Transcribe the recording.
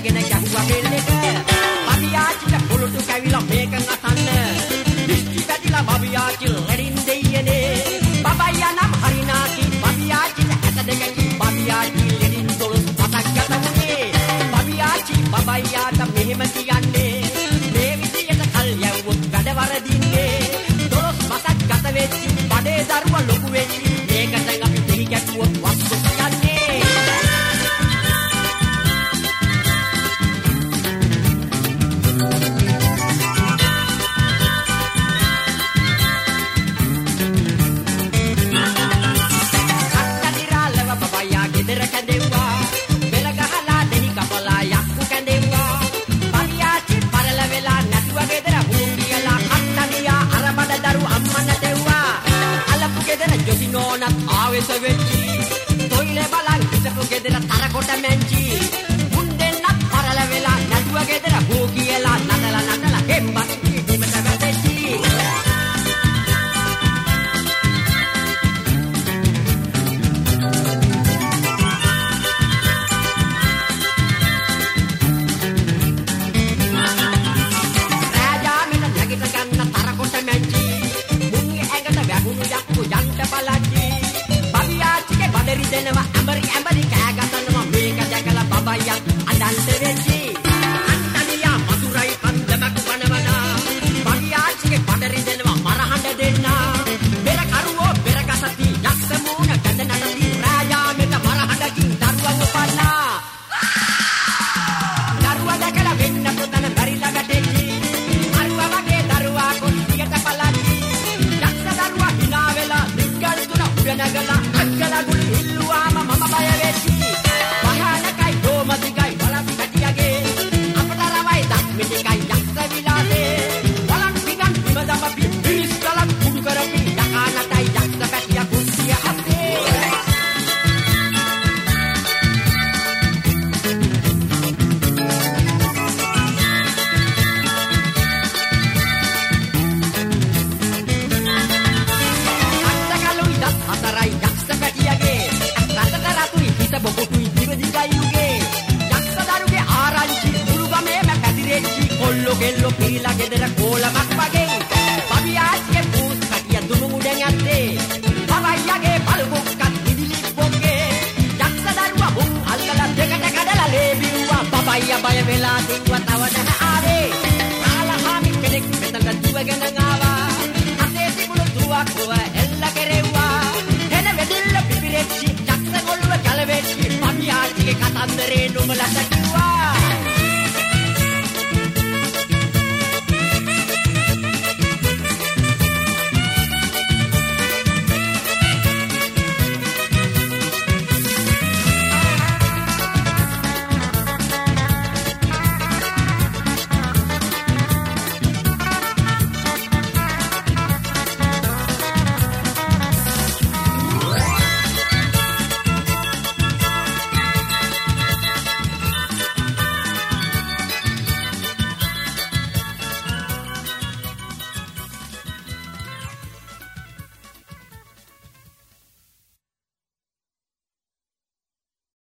ඇදගෙන ගැහුවා බෙල් එක. බබියාචිට පොළොටු කැවිලා මේක නසන්න. දිස්ටි පැතිලා බබියාචි ලෙඩින් දෙයියනේ. බබයියා නම් හරිනාකි බබියාචිට ඇත දෙකකින් බබියාචි ලෙඩින් 12 පතක් ගත වුණේ. බබියාචි බබයියාට මෙහෙම කියන්නේ. මේ විදියට කල් යවුවොත් වැඩ වරදින්නේ. 12 පතක් ගත වෙච්චි බඩේ දරුවා ලොකු වෙච්චි. මේකට අපි දෙහි කැක්කුවොත් වස්තු කියන්නේ. ආවෙස වෙච්චි තොইলে බලන් හිටපු ගෙදර තරකොට මැංචි මුන් දෙන්නත් පරල වෙලා නැටුව ගෙදර බෝ කියලා නටලා හෙම්බත් ඉදිමට වැටෙච්චි රාජා මෙන්න නැගිට ගන්න තරකොට මැංචි මුන්ගේ ඇඟට වැහුණු යක්කු යන්ට බලච්චි බඩරි දෙනවා ඇඹරි කෑ ගසනවා මේක දැකලා බබයියා අඬන්ට වෙච්චි අන්තනියා මధుරයි කන්දමක් වනවනා බබියාචිගේ බඩරි දෙනවා මරහඬ දෙන්නා බෙර කරුවෝ බෙර ගසති යක්ෂ මූණ ගඳ නඩති රාජා මෙත මරහඬකින් දරුවන් උපන්නා දරුවා දැකලා වෙන්න පුතන බැරිලා වැටෙච්චි අරුවා වගේ දරුවා කොටියට පලච්චි යක්ෂ දරුවා hina වෙලා දිග්ගල් තුන උඩ නැගලා අක්කලා ගුලි ඉල්ලුවාම මම බය වෙච්චි වහනකයි දෝමතිකයි බලපි කටියගේ අපට රවයි දක්මිටිකයි යක්ෂ විලාසේ බලන් පිටන් බිමදම පිරිස් කලක් කුඩු කරපි යකානටයි යක්ෂ පැටිය කුස්සිය අස්සේ අත්තකලුයි දත් හතරයි යක්ෂ පැටියගේ රතතරතුයි හිත බොකුටුයි දිවදිගයුගේ යක්ෂ දරුගේ ආරංචි මුළුගමේම පැතිරෙච්චි කොල්ලෝ ගෙල්ලෝ පිරිලා ගෙදර කෝලමක් වගේ බබියාගේ පූස් කටිය දුමු මුඩෙන් ඇත්තේ බබයියාගේ බලුබොක්කත් ඉදිලි බොක්කේ යක්ෂ දරුවා බුන් අල්ලලා දෙකට කඩලා ලේබිව්වා බබයියා බය වෙලා දින්වා තව නැහැ ආවේ කාලහාමි කෙනෙක් මෙතන දුවගෙන ආවා අතේ තිබුණු දුවක් දුව එල්ල කෙරෙව්වා එන වෙදිල්ල පිපිරෙච්චි යක්ෂ කොල්ලව කලවෙච්චි බබියාගේ කතන්දරේ නුඹලට කිව්වා